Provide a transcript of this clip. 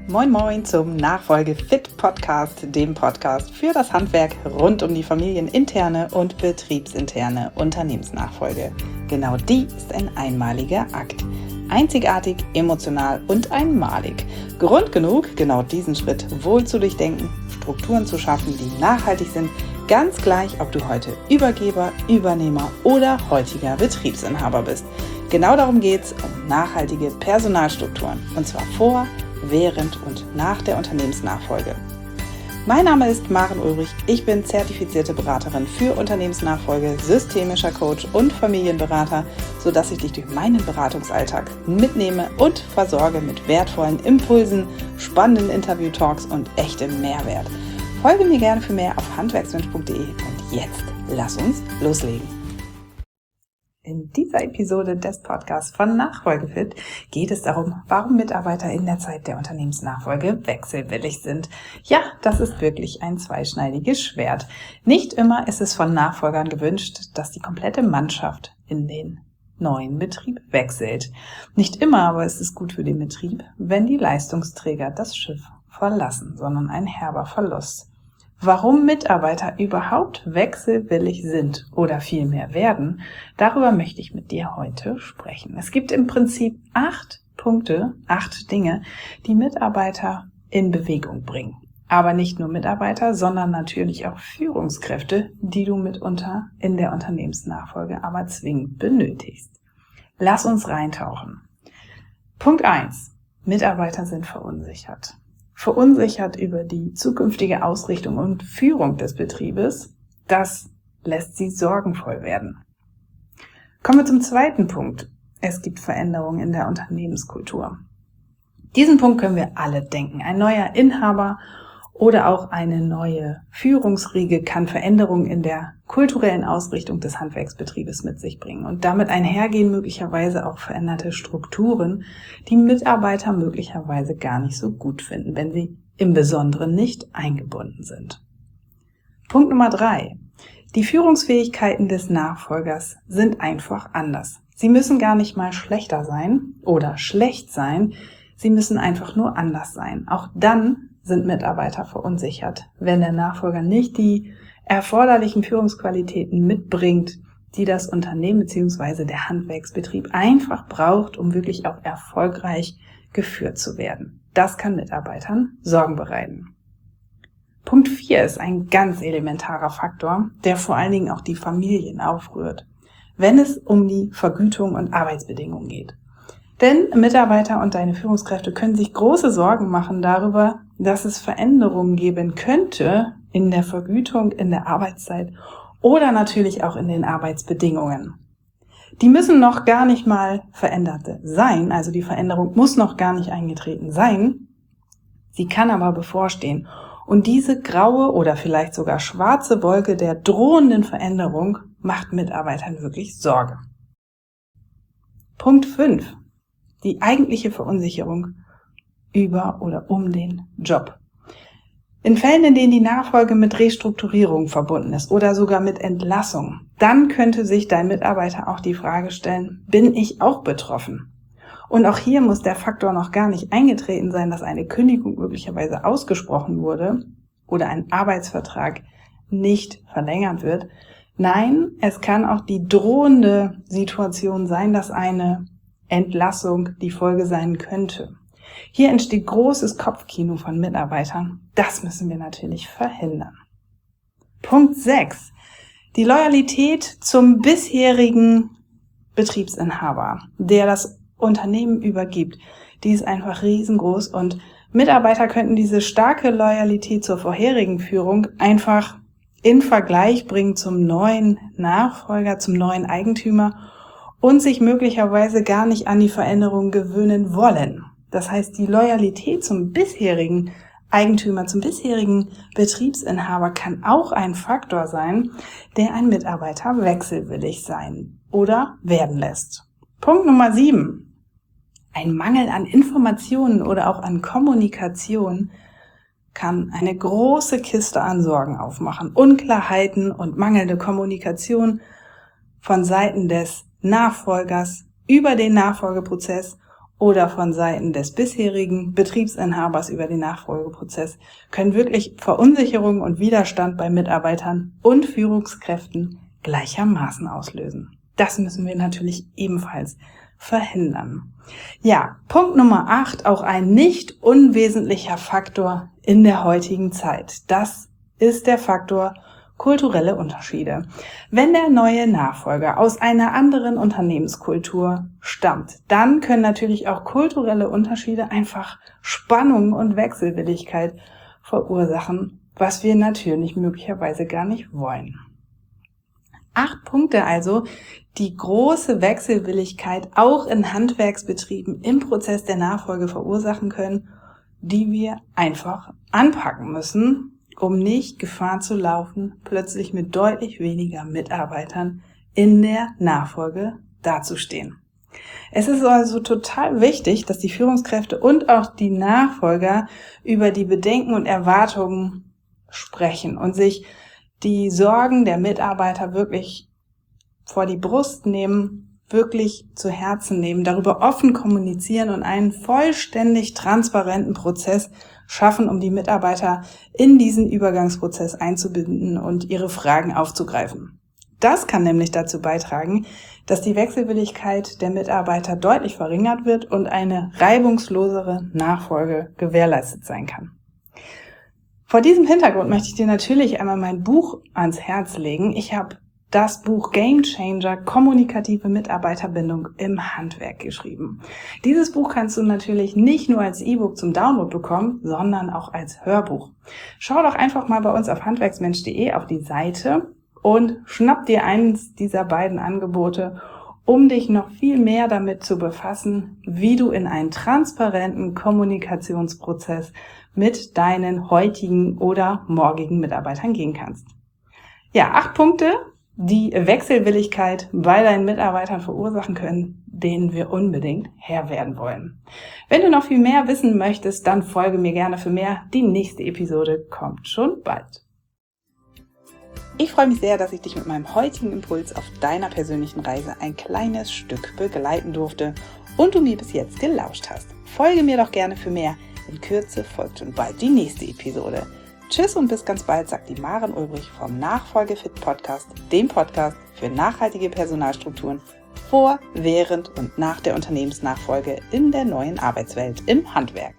Moin Moin zum Nachfolge Fit Podcast, dem Podcast für das Handwerk rund um die familieninterne und betriebsinterne Unternehmensnachfolge. Genau die ist ein einmaliger Akt. Einzigartig, emotional und einmalig. Grund genug, genau diesen Schritt wohl zu durchdenken, Strukturen zu schaffen, die nachhaltig sind, ganz gleich, ob du heute Übergeber, Übernehmer oder heutiger Betriebsinhaber bist. Genau darum geht es, um nachhaltige Personalstrukturen, und zwar vor, während und nach der Unternehmensnachfolge. Mein Name ist Maren Ulrich, ich bin zertifizierte Beraterin für Unternehmensnachfolge, systemischer Coach und Familienberater, sodass ich dich durch meinen Beratungsalltag mitnehme und versorge mit wertvollen Impulsen, spannenden Interview-Talks und echtem Mehrwert. Folge mir gerne für mehr auf handwerksmensch.de und jetzt lass uns loslegen. In dieser Episode des Podcasts von Nachfolgefit geht es darum, warum Mitarbeiter in der Zeit der Unternehmensnachfolge wechselwillig sind. Ja, das ist wirklich ein zweischneidiges Schwert. Nicht immer ist es von Nachfolgern gewünscht, dass die komplette Mannschaft in den neuen Betrieb wechselt. Nicht immer aber ist es gut für den Betrieb, wenn die Leistungsträger das Schiff verlassen, sondern ein herber Verlust. Warum Mitarbeiter überhaupt wechselwillig sind oder vielmehr werden, darüber möchte ich mit dir heute sprechen. Es gibt im Prinzip 8 Punkte, 8 Dinge, die Mitarbeiter in Bewegung bringen. Aber nicht nur Mitarbeiter, sondern natürlich auch Führungskräfte, die du mitunter in der Unternehmensnachfolge aber zwingend benötigst. Lass uns reintauchen. Punkt 1. Mitarbeiter sind verunsichert. Verunsichert über die zukünftige Ausrichtung und Führung des Betriebes, das lässt sie sorgenvoll werden. Kommen wir zum zweiten Punkt. Es gibt Veränderungen in der Unternehmenskultur. Diesen Punkt können wir alle denken. Ein neuer Inhaber oder auch eine neue Führungsriege kann Veränderungen in der kulturellen Ausrichtung des Handwerksbetriebes mit sich bringen und damit einhergehen möglicherweise auch veränderte Strukturen, die Mitarbeiter möglicherweise gar nicht so gut finden, wenn sie im Besonderen nicht eingebunden sind. Punkt Nummer 3. Die Führungsfähigkeiten des Nachfolgers sind einfach anders. Sie müssen gar nicht mal schlechter sein oder schlecht sein, sie müssen einfach nur anders sein. Auch dann sind Mitarbeiter verunsichert, wenn der Nachfolger nicht die erforderlichen Führungsqualitäten mitbringt, die das Unternehmen bzw. der Handwerksbetrieb einfach braucht, um wirklich auch erfolgreich geführt zu werden. Das kann Mitarbeitern Sorgen bereiten. Punkt 4 ist ein ganz elementarer Faktor, der vor allen Dingen auch die Familien aufrührt, wenn es um die Vergütung und Arbeitsbedingungen geht. Denn Mitarbeiter und deine Führungskräfte können sich große Sorgen machen darüber, dass es Veränderungen geben könnte in der Vergütung, in der Arbeitszeit oder natürlich auch in den Arbeitsbedingungen. Die müssen noch gar nicht mal verändert sein, also die Veränderung muss noch gar nicht eingetreten sein. Sie kann aber bevorstehen. Und diese graue oder vielleicht sogar schwarze Wolke der drohenden Veränderung macht Mitarbeitern wirklich Sorge. Punkt 5. Die eigentliche Verunsicherung über oder um den Job. In Fällen, in denen die Nachfolge mit Restrukturierung verbunden ist oder sogar mit Entlassung, dann könnte sich dein Mitarbeiter auch die Frage stellen, bin ich auch betroffen? Und auch hier muss der Faktor noch gar nicht eingetreten sein, dass eine Kündigung möglicherweise ausgesprochen wurde oder ein Arbeitsvertrag nicht verlängert wird. Nein, es kann auch die drohende Situation sein, dass eine Entlassung die Folge sein könnte. Hier entsteht großes Kopfkino von Mitarbeitern. Das müssen wir natürlich verhindern. Punkt 6. Die Loyalität zum bisherigen Betriebsinhaber, der das Unternehmen übergibt, die ist einfach riesengroß und Mitarbeiter könnten diese starke Loyalität zur vorherigen Führung einfach in Vergleich bringen zum neuen Nachfolger, zum neuen Eigentümer und sich möglicherweise gar nicht an die Veränderung gewöhnen wollen. Das heißt, die Loyalität zum bisherigen Eigentümer, zum bisherigen Betriebsinhaber kann auch ein Faktor sein, der einen Mitarbeiter wechselwillig sein oder werden lässt. Punkt Nummer 7. Ein Mangel an Informationen oder auch an Kommunikation kann eine große Kiste an Sorgen aufmachen. Unklarheiten und mangelnde Kommunikation von Seiten des Nachfolgers über den Nachfolgeprozess oder von Seiten des bisherigen Betriebsinhabers über den Nachfolgeprozess können wirklich Verunsicherung und Widerstand bei Mitarbeitern und Führungskräften gleichermaßen auslösen. Das müssen wir natürlich ebenfalls verhindern. Ja, Punkt Nummer 8, auch ein nicht unwesentlicher Faktor in der heutigen Zeit. Das ist der Faktor kulturelle Unterschiede. Wenn der neue Nachfolger aus einer anderen Unternehmenskultur stammt, dann können natürlich auch kulturelle Unterschiede einfach Spannung und Wechselwilligkeit verursachen, was wir natürlich möglicherweise gar nicht wollen. 8 Punkte also, die große Wechselwilligkeit auch in Handwerksbetrieben im Prozess der Nachfolge verursachen können, die wir einfach anpacken müssen, um nicht Gefahr zu laufen, plötzlich mit deutlich weniger Mitarbeitern in der Nachfolge dazustehen. Es ist also total wichtig, dass die Führungskräfte und auch die Nachfolger über die Bedenken und Erwartungen sprechen und sich die Sorgen der Mitarbeiter wirklich vor die Brust nehmen, wirklich zu Herzen nehmen, darüber offen kommunizieren und einen vollständig transparenten Prozess schaffen, um die Mitarbeiter in diesen Übergangsprozess einzubinden und ihre Fragen aufzugreifen. Das kann nämlich dazu beitragen, dass die Wechselwilligkeit der Mitarbeiter deutlich verringert wird und eine reibungslosere Nachfolge gewährleistet sein kann. Vor diesem Hintergrund möchte ich dir natürlich einmal mein Buch ans Herz legen. Ich habe das Buch Game Changer, kommunikative Mitarbeiterbindung im Handwerk geschrieben. Dieses Buch kannst du natürlich nicht nur als E-Book zum Download bekommen, sondern auch als Hörbuch. Schau doch einfach mal bei uns auf handwerksmensch.de auf die Seite und schnapp dir eines dieser beiden Angebote, um dich noch viel mehr damit zu befassen, wie du in einen transparenten Kommunikationsprozess mit deinen heutigen oder morgigen Mitarbeitern gehen kannst. Ja, 8 Punkte, die Wechselwilligkeit bei deinen Mitarbeitern verursachen können, denen wir unbedingt Herr werden wollen. Wenn du noch viel mehr wissen möchtest, dann folge mir gerne für mehr. Die nächste Episode kommt schon bald. Ich freue mich sehr, dass ich dich mit meinem heutigen Impuls auf deiner persönlichen Reise ein kleines Stück begleiten durfte und du mir bis jetzt gelauscht hast. Folge mir doch gerne für mehr. In Kürze folgt schon bald die nächste Episode. Tschüss und bis ganz bald, sagt die Maren Ulbrich vom Nachfolgefit Podcast, dem Podcast für nachhaltige Personalstrukturen vor, während und nach der Unternehmensnachfolge in der neuen Arbeitswelt im Handwerk.